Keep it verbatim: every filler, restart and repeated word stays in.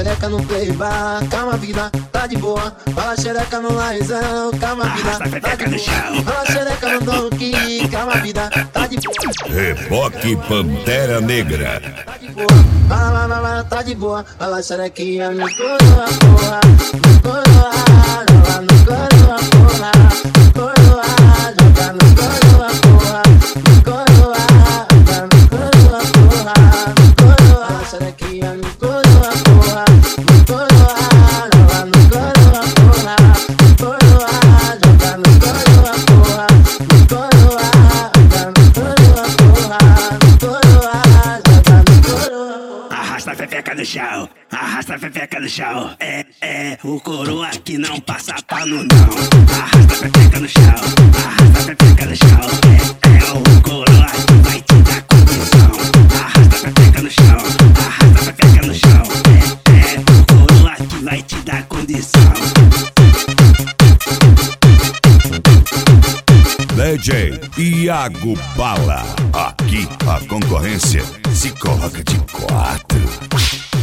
xereca no play bar, calma vida, tá de boa. Fala xereca no laizão, calma vida, tá de boa. Fala xereca no donkey, calma vida, tá de boa. Reboque Pantera Negra. Tá de boa, fala, fala, tá de boa. Fala xerequinha no coroa, porra, no coroa, joga no coroa, porra, no coroa, joga no coroa, porra, no coroa, joga no coroa, porra, no coroa. Fala xerequinha no coroa, porra, no coroa, joga no coroa, porra, no coroa, joga no coroa, porra, no coroa, joga no coroa, porra, no coroa, joga no coroa. Arrasta a pepeca no chão, arrasta a pepeca no chão. É, é, o coroa que não passa pano não. Arrasta a pepeca no chão, arrasta a pepeca no chão. É, é o coroa que vai te dar condição. Arrasta a pepeca no chão, arrasta a pepeca no chão. É, é o coroa que vai te dar condição. D J Iago Bala. Aqui a concorrência se coloca de quatro.